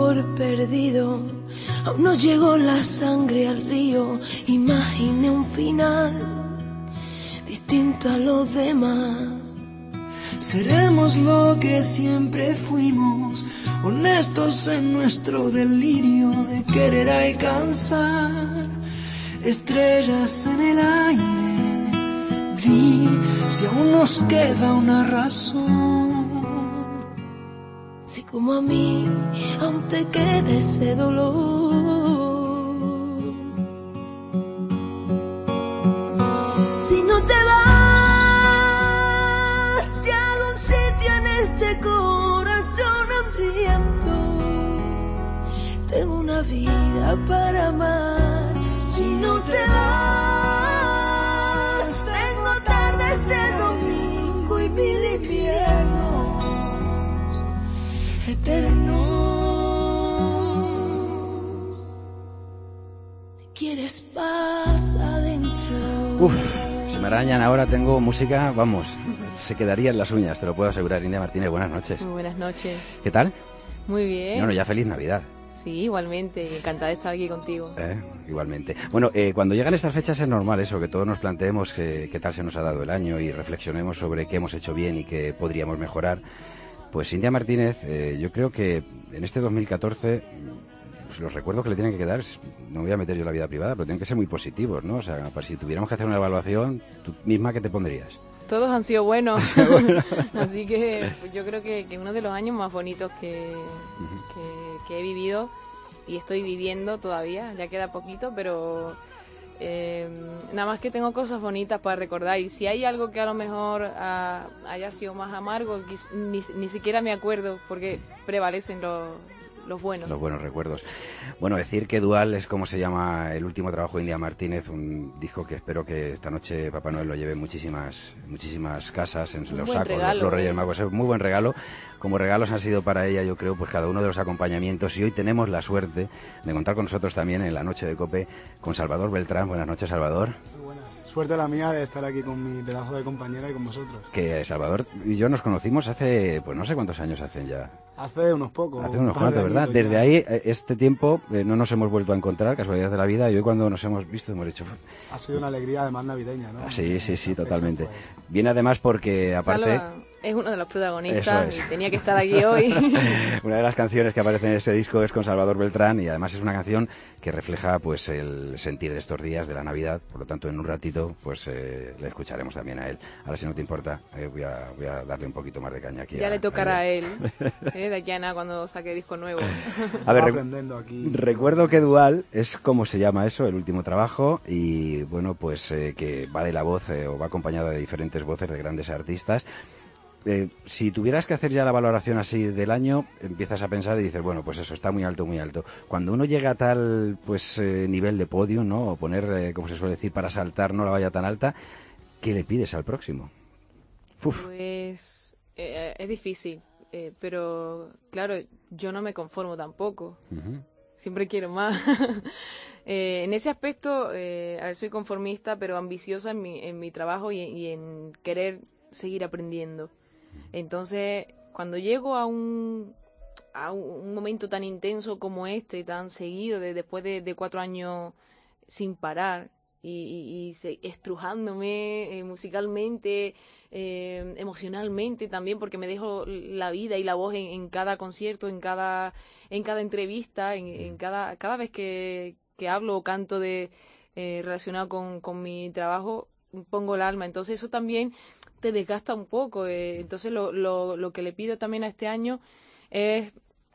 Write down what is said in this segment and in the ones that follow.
por perdido. Aún no llegó la sangre al río. Imaginé un final distinto a los demás. Seremos lo que siempre fuimos, honestos en nuestro delirio de querer alcanzar estrellas en el aire. Di si aún nos queda una razón. Si como a mí aún te queda ese dolor. Si no te vas, te hago un sitio en este corazón hambriento. Tengo una vida para amar. Si no te vas, tengo tardes de domingo y mil inviernos eternos. Si quieres pasa adentro. Uf, si me arañan ahora tengo música, vamos, se quedarían las uñas, te lo puedo asegurar. India Martínez, buenas noches. Muy buenas noches. ¿Qué tal? Muy bien. Bueno, ya feliz Navidad. Sí, igualmente, encantada de estar aquí contigo. Igualmente. Bueno, cuando llegan estas fechas es normal eso, que todos nos planteemos qué tal se nos ha dado el año y reflexionemos sobre qué hemos hecho bien y qué podríamos mejorar. Pues India Martínez, yo creo que en este 2014, pues los recuerdos que le tienen que quedar, no voy a meter yo la vida privada, pero tienen que ser muy positivos, ¿no? O sea, para si tuviéramos que hacer una evaluación, tú misma, ¿qué te pondrías? Todos han sido buenos, así que pues, yo creo que uno de los años más bonitos que he vivido y estoy viviendo todavía, ya queda poquito, pero nada más que tengo cosas bonitas para recordar, y si hay algo que a lo mejor haya sido más amargo, ni siquiera me acuerdo, porque prevalecen los buenos. Los buenos recuerdos. Bueno, decir que Dual es como se llama el último trabajo de India Martínez, un disco que espero que esta noche Papá Noel lo lleve en muchísimas casas, en los sacos, los Reyes Magos. Es un muy buen regalo. Como regalos han sido para ella, yo creo, pues cada uno de los acompañamientos. Y hoy tenemos la suerte de contar con nosotros también en la noche de COPE con Salvador Beltrán. Buenas noches, Salvador. Muy buenas. Suerte la mía de estar aquí con mi pedazo de compañera y con vosotros. Que Salvador y yo nos conocimos hace, pues no sé cuántos años hacen ya. Hace unos pocos. Hace unos cuantos, ¿verdad? Desde ahí, este tiempo, no nos hemos vuelto a encontrar, casualidad de la vida, y hoy cuando nos hemos visto hemos dicho... Ha sido una alegría además navideña, ¿no? Sí, totalmente. Pues. Viene además porque, aparte... Salva es uno de los protagonistas y tenía que estar aquí hoy. Una de las canciones que aparece en este disco es con Salvador Beltrán, y además es una canción que refleja pues el sentir de estos días de la Navidad. Por lo tanto, en un ratito pues le escucharemos también a él. Ahora, si no te importa, voy a darle un poquito más de caña aquí. Ya le tocará a él, de aquí a nada, cuando saque disco nuevo. A ver, aprendiendo aquí. Recuerdo que Dual es como se llama eso, el último trabajo, y bueno, pues que va de la voz o va acompañada de diferentes voces de grandes artistas. Si tuvieras que hacer ya la valoración así del año, empiezas a pensar y dices, bueno, pues eso, está muy alto, muy alto. Cuando uno llega a tal pues nivel de podium, ¿no? O poner, como se suele decir, para saltar, no la vaya tan alta, ¿qué le pides al próximo? Uf. Pues es difícil, pero claro, yo no me conformo tampoco. Uh-huh. Siempre quiero más. En ese aspecto, a ver, soy conformista, pero ambiciosa en mi trabajo y en querer seguir aprendiendo. Entonces, cuando llego a un momento tan intenso como este, tan seguido, después de 4 años sin parar, y estrujándome musicalmente, emocionalmente también, porque me dejo la vida y la voz en cada concierto, en cada entrevista, en cada vez que hablo o canto relacionado con mi trabajo, pongo el alma. Entonces eso también te desgasta un poco. Entonces lo que le pido también a este año es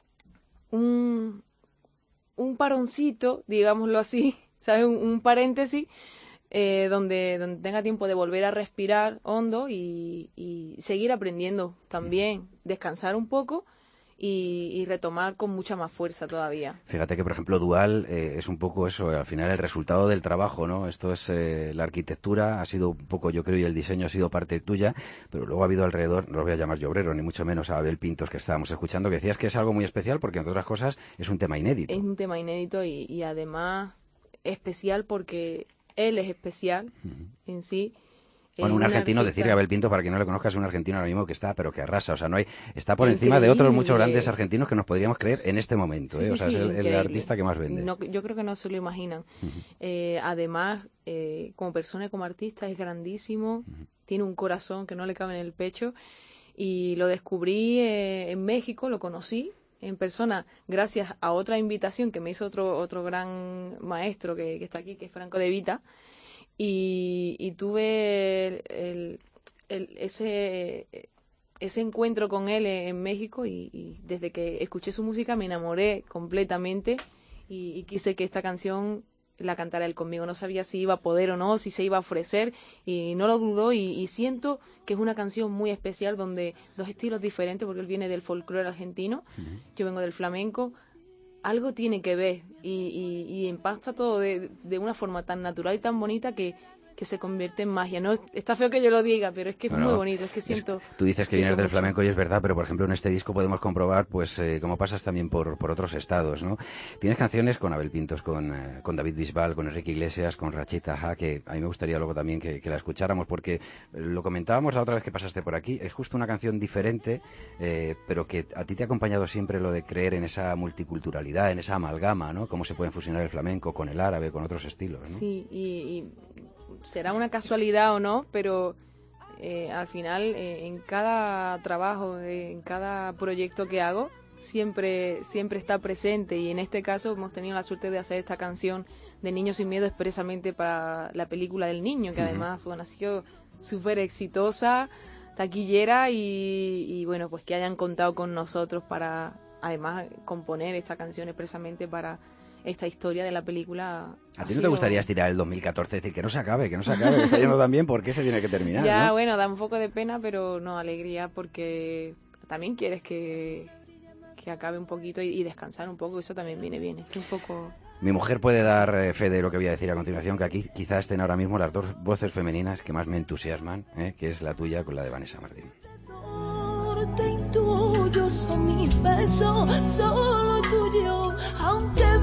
un paroncito, digámoslo así, ¿sabes? Un paréntesis donde tenga tiempo de volver a respirar hondo y seguir aprendiendo también, descansar un poco y retomar con mucha más fuerza todavía. Fíjate que, por ejemplo, Dual es un poco eso, al final el resultado del trabajo, ¿no? Esto es la arquitectura, ha sido un poco, yo creo, y el diseño ha sido parte tuya, pero luego ha habido alrededor, no lo voy a llamar yo obrero, ni mucho menos a Abel Pintos, que estábamos escuchando, que decías que es algo muy especial porque, entre otras cosas, es un tema inédito. Es un tema inédito y además especial porque él es especial en sí. Bueno, un argentino, decir que Abel Pintos, para quien no le conozca, es un argentino ahora mismo que está, pero que arrasa, o sea, no hay, está por encima de otros muchos grandes argentinos que nos podríamos creer en este momento, o sea, es el artista que más vende. No, yo creo que no se lo imaginan. Además, como persona y como artista es grandísimo, tiene un corazón que no le cabe en el pecho, y lo descubrí en México, lo conocí en persona gracias a otra invitación que me hizo otro gran maestro que está aquí, que es Franco De Vita. Y tuve ese encuentro con él en México y desde que escuché su música me enamoré completamente y quise que esta canción la cantara él conmigo. No sabía si iba a poder o no, si se iba a ofrecer y no lo dudó y siento que es una canción muy especial donde dos estilos diferentes, porque él viene del folclore argentino, yo vengo del flamenco. Algo tiene que ver y empasta todo de una forma tan natural y tan bonita que se convierte en magia. No está feo que yo lo diga, pero es que es muy bonito, es que siento... Tú dices que vienes del flamenco y es verdad, pero por ejemplo en este disco podemos comprobar pues cómo pasas también por otros estados, ¿no? Tienes canciones con Abel Pintos, con David Bisbal, con Enrique Iglesias, con Rachid Taha, que a mí me gustaría luego también que la escucháramos, porque lo comentábamos la otra vez que pasaste por aquí, es justo una canción diferente, pero que a ti te ha acompañado siempre lo de creer en esa multiculturalidad, en esa amalgama, ¿no? Cómo se pueden fusionar el flamenco con el árabe, con otros estilos, ¿no? Sí, y será una casualidad o no, pero al final en cada trabajo, en cada proyecto que hago, siempre está presente, y en este caso hemos tenido la suerte de hacer esta canción de Niños sin Miedo expresamente para la película del niño, que además ha sido súper exitosa, taquillera, y bueno, pues que hayan contado con nosotros para además componer esta canción expresamente para esta historia de la película. ¿A ti no te gustaría estirar el 2014? Decir que no se acabe, que está yendo tan bien, ¿por qué se tiene que terminar? Ya, ¿no? Bueno, da un poco de pena, pero no, alegría, porque también quieres que acabe un poquito y descansar un poco, eso también viene bien, es que un poco... Mi mujer puede dar fe de lo que voy a decir a continuación, que aquí quizás estén ahora mismo las dos voces femeninas que más me entusiasman, que es la tuya con la de Vanessa Martín. Te intuyo, son mis besos, solo tuyo, aunque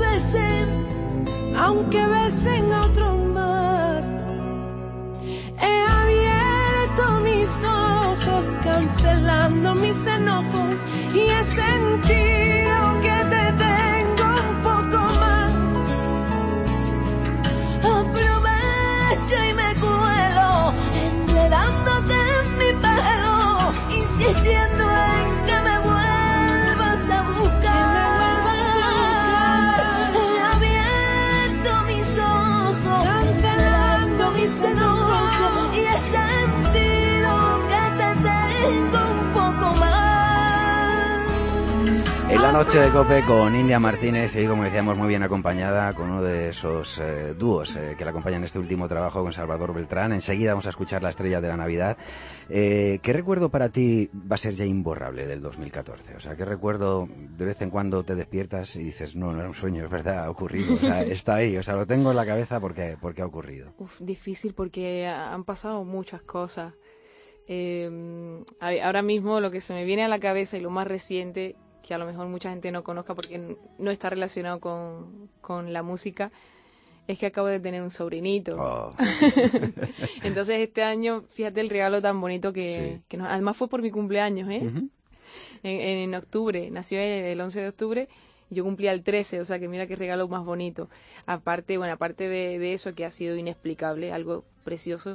besen a otros más. He abierto mis ojos, cancelando mis enojos, y he sentido que te tengo un poco más. Aprovecho y me cuelo, enredándote en mi pelo, insistiendo en que me vuelvas a buscar. He abierto mis ojos, cancelando mis enojos, y he sentido que te tengo un poco más. En la noche de COPE con India Martínez, y como decíamos, muy bien acompañada con uno de esos dúos que la acompañan en este último trabajo con Salvador Beltrán. Enseguida vamos a escuchar La Estrella de la Navidad. ¿Qué recuerdo para ti va a ser ya imborrable del 2014? O sea, ¿qué recuerdo de vez en cuando te despiertas y dices, no era un sueño, es verdad, ha ocurrido? O sea, está ahí, o sea, lo tengo en la cabeza porque ha ocurrido. Difícil, porque han pasado muchas cosas. Ahora mismo lo que se me viene a la cabeza y lo más reciente, que a lo mejor mucha gente no conozca porque no está relacionado con la música, es que acabo de tener un sobrinito. Oh. Entonces este año, fíjate el regalo tan bonito que además fue por mi cumpleaños, en octubre, nació el 11 de octubre, y yo cumplía el 13, o sea que mira qué regalo más bonito. Aparte de eso, que ha sido inexplicable, algo precioso,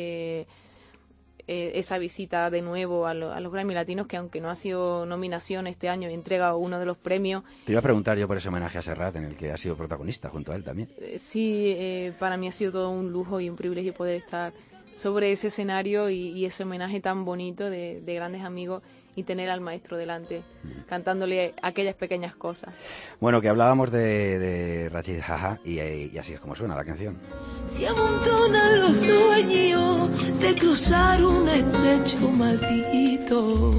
esa visita de nuevo a los Grammy Latinos, que aunque no ha sido nominación este año, entrega uno de los premios. Te iba a preguntar yo por ese homenaje a Serrat, en el que ha sido protagonista junto a él también. Sí, para mí ha sido todo un lujo y un privilegio poder estar sobre ese escenario y ese homenaje tan bonito de grandes amigos, y tener al maestro delante, cantándole aquellas pequeñas cosas. Bueno, que hablábamos de Rachid Taha, y así es como suena la canción. Se amontonan los sueños de cruzar un estrecho maldito,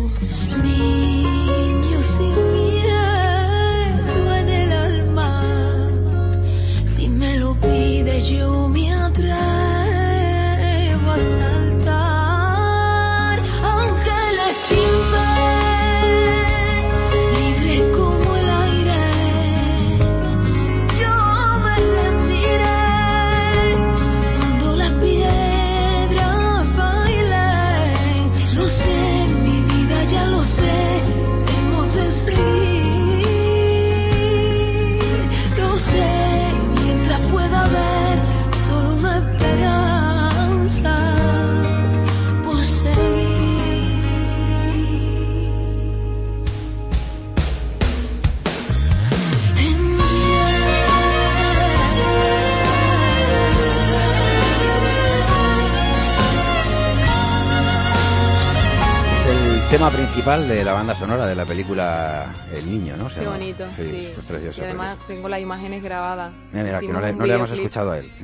niño sin miedo en el alma, si me lo pides yo me atrevo a saltar, ángeles sin fe, libres como el aire, yo me rendiré cuando las piedras tema principal de la banda sonora de la película El Niño, ¿no? Qué bonito, sí. Es precioso. Y además tengo las imágenes grabadas. Mira, que no le hemos escuchado a él.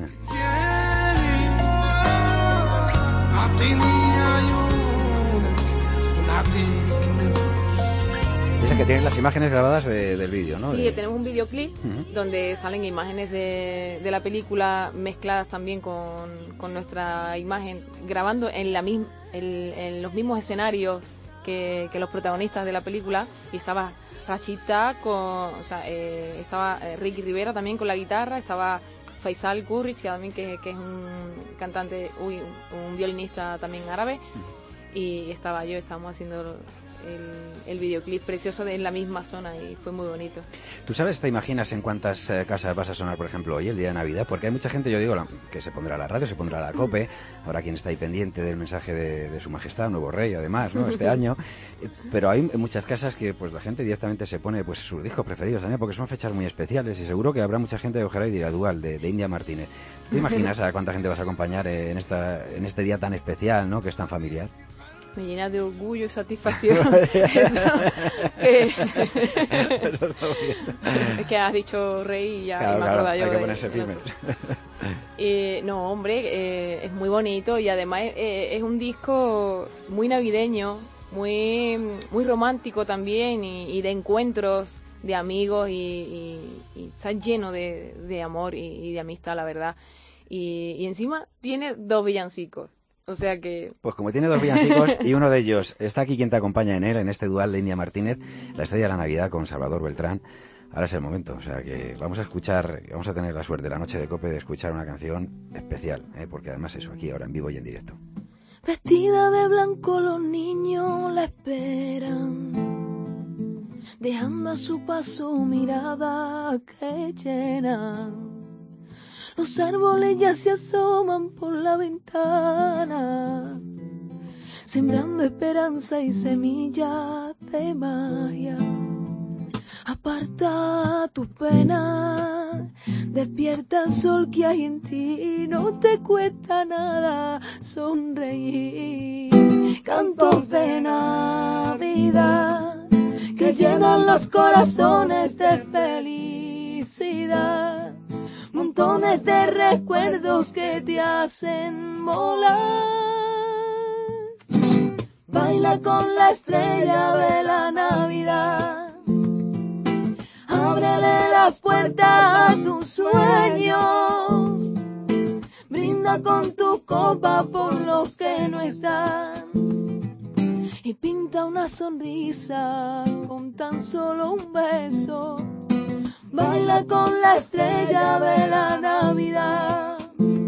Dice que tienes las imágenes grabadas del vídeo, ¿no? Sí, tenemos un videoclip donde salen imágenes de la película mezcladas también con nuestra imagen, grabando en los mismos escenarios que los protagonistas de la película. Y estaba Rachita, estaba Ricky Rivera también con la guitarra, estaba Faisal Kurrich, que también que es un cantante, un violinista también árabe, y estaba yo, estábamos haciendo el videoclip precioso en la misma zona y fue muy bonito. ¿Tú sabes, te imaginas en cuántas casas vas a sonar, por ejemplo, hoy, el día de Navidad? Porque hay mucha gente, yo digo, que se pondrá a la radio, se pondrá a la COPE, habrá quien está ahí pendiente del mensaje de su majestad, nuevo rey, además, ¿no? Este año. Pero hay muchas casas que pues la gente directamente se pone pues sus discos preferidos también, porque son fechas muy especiales y seguro que habrá mucha gente que cogerá y dirá Dual, de India Martínez. ¿Te imaginas a cuánta gente vas a acompañar en este día tan especial, ¿no? Que es tan familiar? Me llena de orgullo y satisfacción. Es que has dicho rey y ya claro, me acuerdo yo. Hay que ponerse firmes. No, hombre, es muy bonito y además es un disco muy navideño, muy romántico también y de encuentros de amigos y está lleno de amor y de amistad, la verdad. Y encima tiene 2 villancicos. O sea que... Pues como tiene 2 villancicos y uno de ellos está aquí quien te acompaña en él, en este Dual de India Martínez, La Estrella de la Navidad con Salvador Beltrán. Ahora es el momento, o sea que vamos a tener la suerte la noche de COPE de escuchar una canción especial, porque además eso, aquí ahora en vivo y en directo. Vestida de blanco los niños la esperan, dejando a su paso mirada que llenan. Los árboles ya se asoman por la ventana, sembrando esperanza y semillas de magia. Aparta tu pena, despierta el sol que hay en ti, no te cuesta nada sonreír. Cantos de Navidad que llenan los corazones de felicidad. Montones de recuerdos que te hacen volar. Baila con la estrella de la Navidad. Ábrele las puertas a tus sueños. Brinda con tu copa por los que no están. Y pinta una sonrisa con tan solo un beso. Baila con la estrella de la Navidad.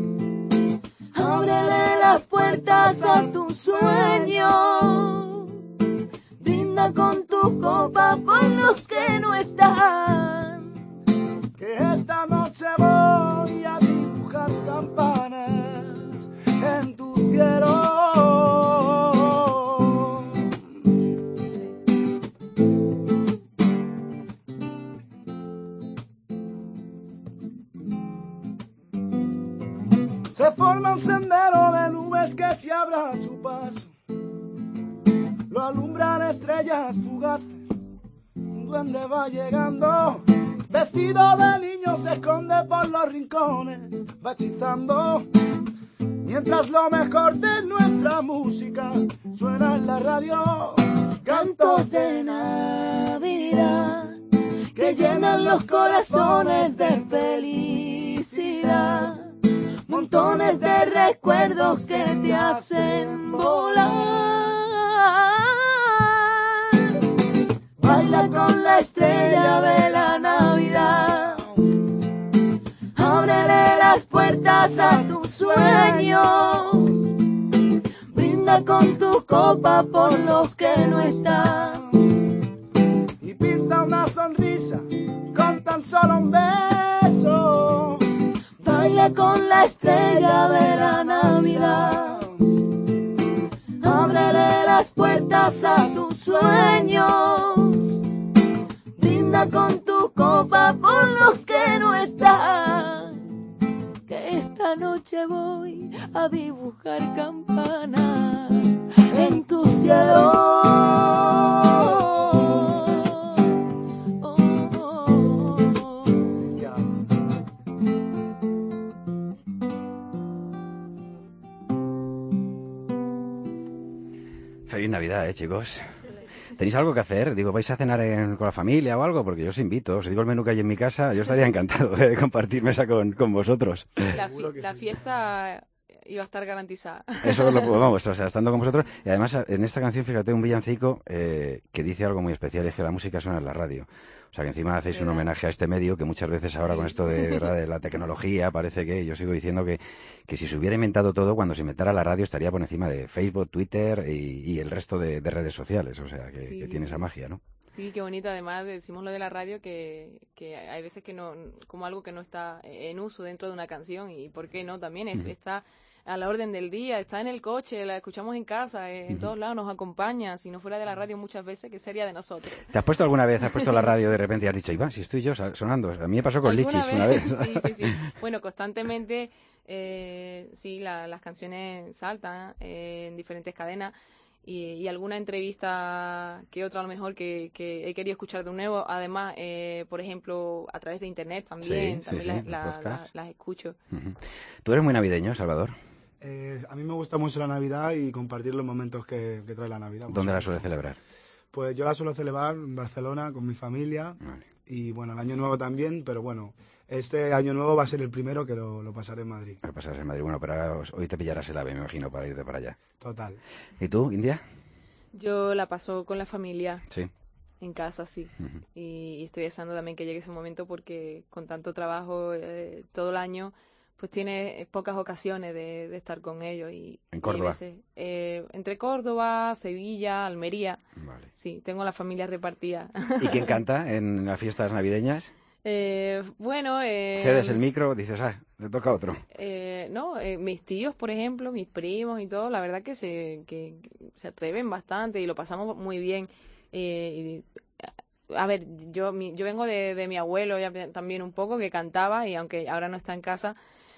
Ábrele las puertas a tus sueños. Brinda con tu copa por los que no están. Que esta noche voy a dibujar campanas en tu cielo. Se forma un sendero de nubes que se abra a su paso. Lo alumbran estrellas fugaces. Un duende va llegando. Vestido de niño se esconde por los rincones. Va hechizando. Mientras lo mejor de nuestra música suena en la radio. Cantos de Navidad que llenan los corazones de felicidad. Montones de recuerdos que te hacen volar. Baila con la estrella de la Navidad. Ábrele las puertas a tus sueños. Brinda con tu copa por los que no están. Y pinta una sonrisa con tan solo un beso. Baila con la estrella de la Navidad. Ábrele las puertas a tus sueños. Brinda con tu copa por los que no están. Que esta noche voy a dibujar campanas en tu cielo. Feliz Navidad, chicos. ¿Tenéis algo que hacer? Digo, ¿vais a cenar con la familia o algo? Porque yo os invito. Os digo el menú que hay en mi casa. Yo estaría encantado de compartir mesa con vosotros. La fiesta iba a estar garantizada. Eso lo vamos, o sea, estando con vosotros. Y además, en esta canción, fíjate, un villancico que dice algo muy especial, es que la música suena en la radio. O sea, que encima hacéis un homenaje a este medio que muchas veces ahora con esto de, ¿verdad?, de la tecnología, parece que yo sigo diciendo que si se hubiera inventado todo, cuando se inventara la radio estaría por encima de Facebook, Twitter y el resto de redes sociales. O sea, que tiene esa magia, ¿no? Sí, qué bonito. Además, decimos lo de la radio que hay veces que no, como algo que no está en uso dentro de una canción, y ¿por qué no? También está a la orden del día, está en el coche, la escuchamos en casa, en todos lados nos acompaña. Si no fuera de la radio muchas veces, ¿qué sería de nosotros? ¿Te has puesto alguna vez, la radio de repente y has dicho, Iván, si estoy yo sonando? A mí me pasó con Lichis una vez. Sí. Bueno, constantemente, las canciones saltan en diferentes cadenas. Y alguna entrevista que otra a lo mejor que he querido escuchar de nuevo, además, por ejemplo, a través de internet también las escucho. ¿Tú eres muy navideño, Salvador? A mí me gusta mucho la Navidad y compartir los momentos que trae la Navidad. ¿Dónde la sueles celebrar? Pues yo la suelo celebrar en Barcelona con mi familia. Vale. Y bueno, el Año Nuevo también, pero bueno, este Año Nuevo va a ser el primero que lo pasaré en Madrid. Lo pasarás en Madrid. Bueno, pero hoy te pillarás el AVE, me imagino, para irte para allá. Total. ¿Y tú, India? Yo la paso con la familia. Sí. En casa, sí. Y estoy deseando también que llegue ese momento porque con tanto trabajo todo el año, pues tiene pocas ocasiones de estar con ellos. ¿En Córdoba? Entre Córdoba, Sevilla, Almería. Vale. Sí, tengo la familia repartida. ¿Y quién canta en las fiestas navideñas? ¿Cedes el micro? Dices, le toca a otro. Mis tíos, por ejemplo, mis primos y todo, la verdad que se atreven bastante y lo pasamos muy bien. A ver, yo vengo de mi abuelo ya también un poco, que cantaba, y aunque ahora no está en casa,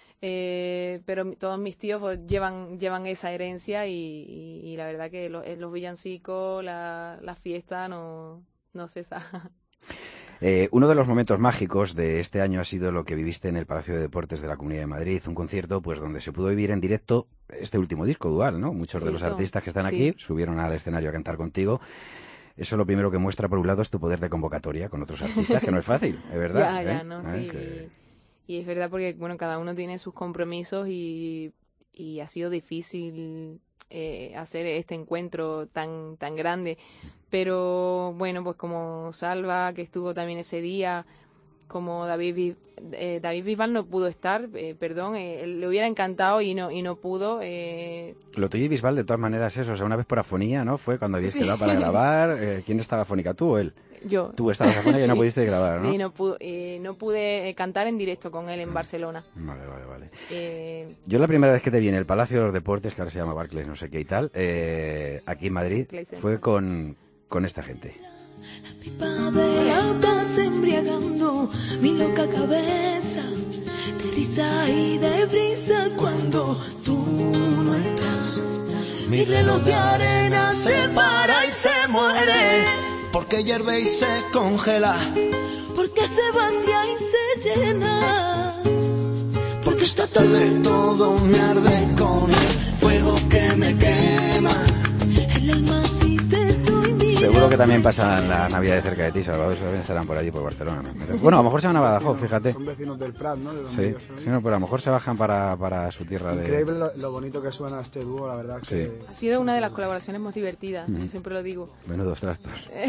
pero todos mis tíos pues, llevan esa herencia y la verdad que los villancicos, la fiesta no cesa. Uno de los momentos mágicos de este año ha sido lo que viviste en el Palacio de Deportes de la Comunidad de Madrid, un concierto pues donde se pudo vivir en directo este último disco, Dual, ¿no? Muchos de los artistas que están aquí subieron al escenario a cantar contigo. Eso lo primero que muestra, por un lado, es tu poder de convocatoria con otros artistas, que no es fácil, es verdad. Sí. Y es verdad porque, bueno, cada uno tiene sus compromisos y ha sido difícil hacer este encuentro tan grande. Pero, bueno, pues como Salva, que estuvo también ese día, como David Bisbal no pudo estar, le hubiera encantado y no pudo. Lo tuyo y Bisbal, de todas maneras, o sea, una vez por afonía, ¿no? Fue cuando habías quedado para grabar. ¿Quién estaba afónica, tú o él? Yo. Tú estabas afónica y no pudiste grabar, ¿no? Sí, no pude cantar en directo con él en Barcelona. Vale. Yo la primera vez que te vi en el Palacio de los Deportes, que ahora se llama Barclays, no sé qué y tal, aquí en Madrid, fue con esta gente. La pipa de la plaza embriagando mi loca cabeza, de risa y de brisa cuando tú no estás. Mi reloj de arena se para y se muere, porque hierve y se congela, porque se vacía y se llena, porque esta tarde todo me arde con el fuego que me quema el alma. Seguro que también pasan la Navidad de cerca de ti, Salvador, también estarán por allí, por Barcelona, ¿no? Bueno, a lo mejor se van a Badajoz, fíjate. Son vecinos del Prat, ¿no? Sí, pero a lo mejor se bajan para su tierra. Increíble lo bonito que suena este dúo, la verdad. Que ha sido una de las colaboraciones más divertidas, yo siempre lo digo. Menudos trastos.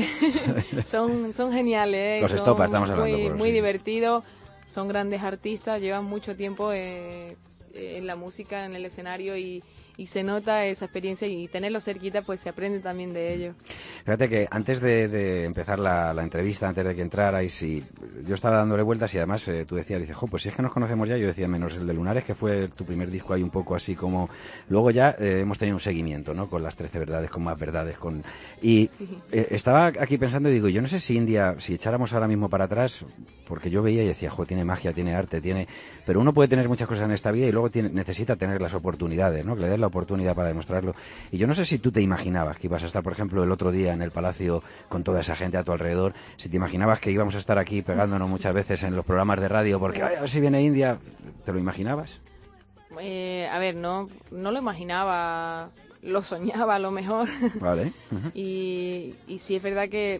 son geniales. Los Estopa, estamos hablando. Muy divertidos, son grandes artistas, llevan mucho tiempo en la música, en el escenario y se nota esa experiencia y tenerlos cerquita pues se aprende también de ellos. Fíjate que antes de empezar la entrevista, antes de que entrarais, yo estaba dándole vueltas y además tú decías, pues si es que nos conocemos ya, yo decía menos el de Lunares, que fue tu primer disco ahí un poco así como... Luego ya hemos tenido un seguimiento, ¿no? Con las 13 verdades, con más verdades, estaba aquí pensando y digo, yo no sé si India, si echáramos ahora mismo para atrás, porque yo veía y decía, tiene magia, tiene arte, pero uno puede tener muchas cosas en esta vida y luego necesita tener las oportunidades, ¿no? Que le des la oportunidad para demostrarlo. Y yo no sé si tú te imaginabas que ibas a estar, por ejemplo, el otro día en el Palacio con toda esa gente a tu alrededor, si te imaginabas que íbamos a estar aquí pegándonos muchas veces en los programas de radio porque a ver si viene India, ¿te lo imaginabas? A ver, no lo imaginaba lo soñaba a lo mejor. Vale. Y sí es verdad que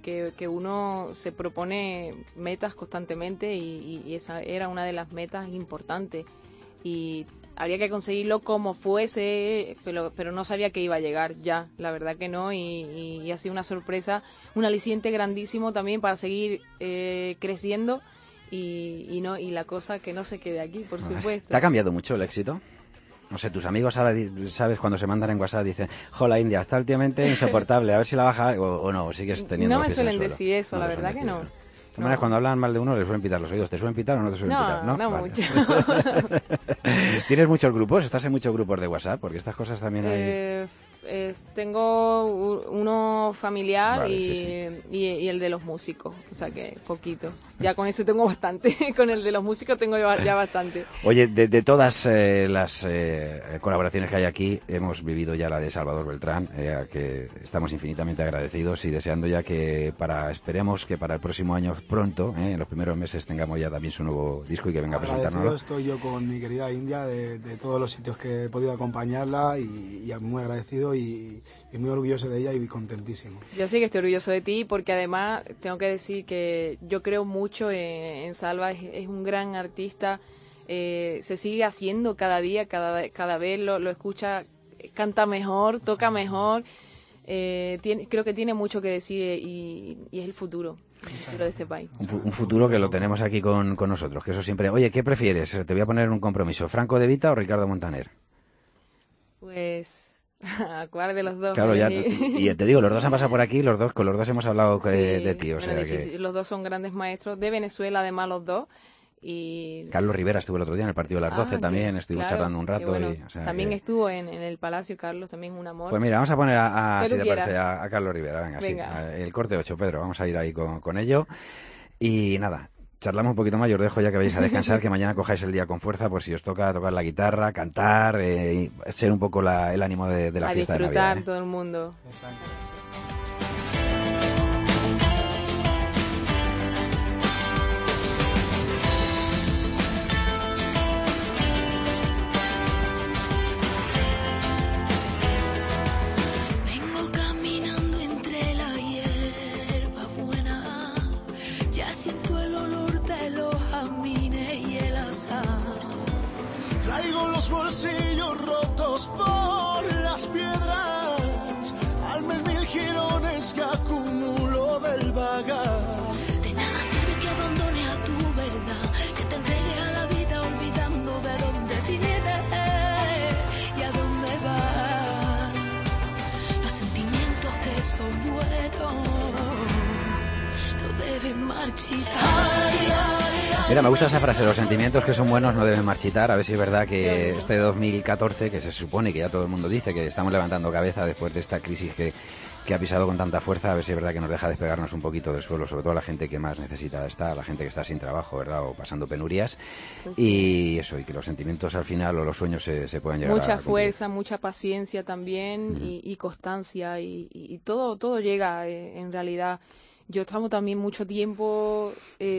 uno se propone metas constantemente y esa era una de las metas importantes. Y habría que conseguirlo como fuese, pero no sabía que iba a llegar ya, la verdad que no, y ha sido una sorpresa, un aliciente grandísimo también para seguir creciendo y la cosa que no se quede aquí, por supuesto. ¿Te ha cambiado mucho el éxito? No sé, tus amigos ahora, ¿sabes? Cuando se mandan en WhatsApp dicen, la India está últimamente insoportable, a ver si la baja o no, sigues teniendo No me pies en el suelen suelo. decir eso, No la te verdad suelen que no. decir. De todas maneras, cuando hablan mal de uno, les suelen pitar los oídos. ¿Te suelen pitar o no te suelen pitar? No Vale. mucho. ¿Tienes muchos grupos? ¿Estás en muchos grupos de WhatsApp? Porque estas cosas también hay... Tengo uno familiar Vale, y el de los músicos, o sea que poquito. Ya con ese tengo bastante, con el de los músicos tengo ya bastante. Oye, de todas las colaboraciones que hay aquí, hemos vivido ya la de Salvador Beltrán, a que estamos infinitamente agradecidos y deseando ya que esperemos que para el próximo año pronto, en los primeros meses, tengamos ya también su nuevo disco y que venga a presentárnoslo. Estoy yo con mi querida India de todos los sitios que he podido acompañarla y muy agradecido y muy orgulloso de ella y contentísimo. Yo sí que estoy orgulloso de ti porque además tengo que decir que yo creo mucho en Salva, es un gran artista, se sigue haciendo cada día, cada vez lo escucha, canta mejor, toca mejor, creo que tiene mucho que decir y es el futuro. De este país. Un futuro que lo tenemos aquí con nosotros, que eso siempre... Oye, ¿qué prefieres? Te voy a poner un compromiso, ¿Franco De Vita o Ricardo Montaner? Pues... ¿Cuál de los dos? Claro, y te digo, los dos han pasado por aquí, con los dos hemos hablado de ti. O sea que... Los dos son grandes maestros, de Venezuela además los dos. Y... Carlos Rivera estuvo el otro día en el partido de las 12 también, estuvimos charlando un rato. Bueno, o sea, también estuvo en el Palacio, Carlos, también un amor. Pues mira, vamos a poner si te parece, a Carlos Rivera, venga. Sí, el corte 8, Pedro, vamos a ir ahí con ello. Y nada, charlamos un poquito más, yo os dejo ya que vayáis a descansar, que mañana cojáis el día con fuerza, pues si os toca tocar la guitarra, cantar, ser un poco el ánimo de la fiesta de Navidad. A disfrutar todo el mundo. Exacto. Traigo los bolsillos rotos por las piedras, al mes 1000 jirones que acumulo del vagar. De nada sirve que abandone a tu verdad, que te entregue a la vida olvidando de dónde vienes y a dónde vas. Los sentimientos que son buenos no deben marchitar. Mira, me gusta esa frase, los sentimientos que son buenos no deben marchitar. A ver si es verdad que este 2014, que se supone que ya todo el mundo dice que estamos levantando cabeza después de esta crisis que ha pisado con tanta fuerza, a ver si es verdad que nos deja despegarnos un poquito del suelo, sobre todo a la gente que más necesitada está, la gente que está sin trabajo, ¿verdad? O pasando penurias. Pues y eso, y que los sentimientos al final o los sueños se puedan llegar mucha a fuerza, mucha paciencia también y constancia y todo llega en realidad. Yo estamos también mucho tiempo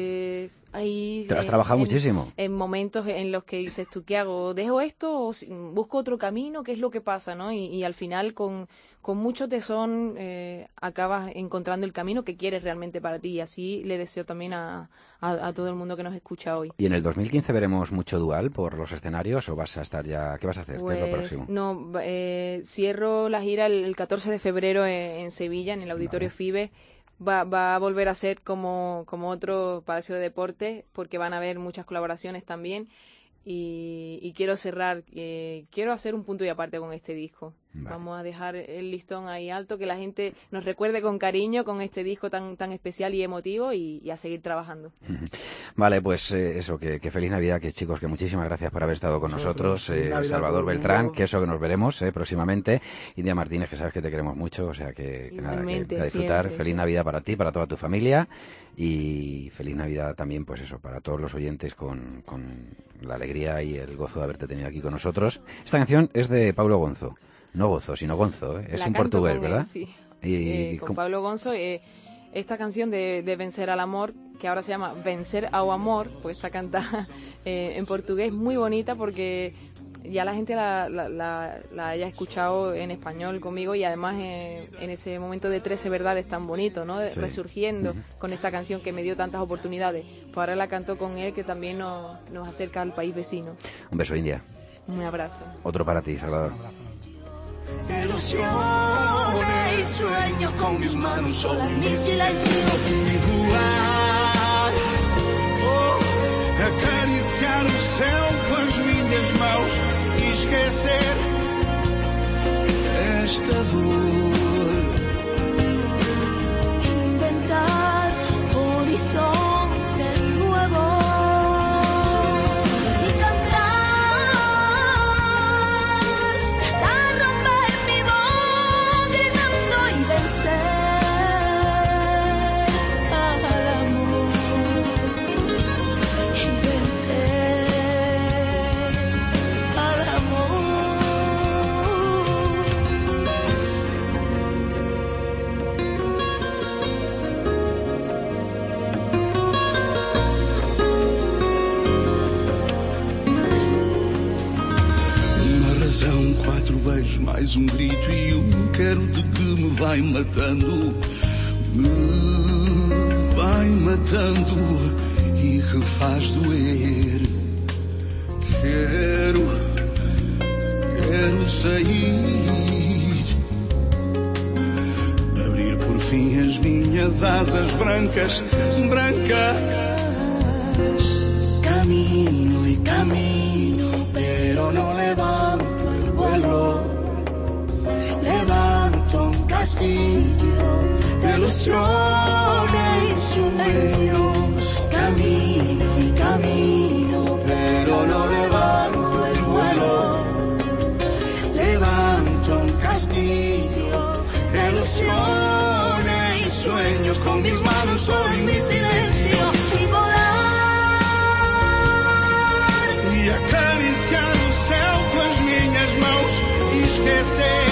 ahí. Te has trabajado muchísimo. En momentos en los que dices, ¿tú qué hago? ¿Dejo esto o busco otro camino? ¿Qué es lo que pasa, no? Y al final con mucho tesón acabas encontrando el camino que quieres realmente para ti. Y así le deseo también a todo el mundo que nos escucha hoy. ¿Y en el 2015 veremos mucho dual por los escenarios o vas a estar ya... ¿Qué vas a hacer? Pues, ¿qué es lo próximo? No, cierro la gira el 14 de febrero en Sevilla, en el Auditorio FIBE. Va a volver a ser como otro Palacio de Deportes porque van a haber muchas colaboraciones también y quiero cerrar, quiero hacer un punto y aparte con este disco. Vale. Vamos a dejar el listón ahí alto, que la gente nos recuerde con cariño con este disco tan especial y emotivo y a seguir trabajando. Vale, pues eso, que feliz Navidad, que chicos, que muchísimas gracias por haber estado con nosotros. Salvador Beltrán, que eso que nos veremos próximamente. India Martínez, que sabes que te queremos mucho, o sea que nada, que a disfrutar. Siempre, feliz Navidad para ti, para toda tu familia y feliz Navidad también, pues eso, para todos los oyentes con la alegría y el gozo de haberte tenido aquí con nosotros. Esta canción es de Paulo Gonzo. No Gozo, sino Gonzo, es en portugués, ¿verdad? Sí. Con Pablo Gonzo, esta canción de Vencer al Amor, que ahora se llama Vencer ao Amor, pues está cantada en portugués, muy bonita porque ya la gente la haya escuchado en español conmigo, y además en ese momento de 13 verdades tan bonito, ¿no? Sí. Resurgiendo con esta canción que me dio tantas oportunidades. Pues ahora la canto con él, que también nos acerca al país vecino. Un beso, India. Un abrazo. Otro para ti, Salvador. Ilusiones y sueños con mis manos solas, mi silencio y voar, acariciar o céu com as minhas mãos e esquecer esta dor, Inventar horizontes nuevos y cantar, tratar de romper mi voz gritando y vencer al amor y vencer al amor. uma razão, 4 beijos, mais um grito e quero de que me vai matando e que faz doer. Quero sair, abrir por fim as minhas asas brancas, camino y camino, pero no levanto el vuelo, levanto un castillo de ilusiones y sueños, camino y camino, pero no levanto el vuelo, levanto un castillo de ilusiones y sueños con mis manos solo y mi silencio y volar e acariciar o céu com as minhas mãos e esquecer